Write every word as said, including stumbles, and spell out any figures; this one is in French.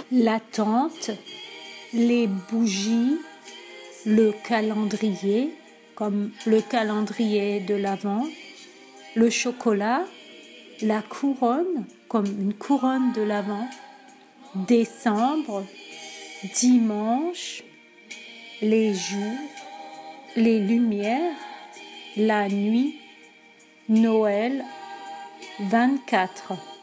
la tente, les bougies, le calendrier, comme le calendrier de l'Avent, le chocolat, la couronne, comme une couronne de l'Avent, décembre, dimanche, les jours, les lumières, la nuit, Noël, vingt-quatre.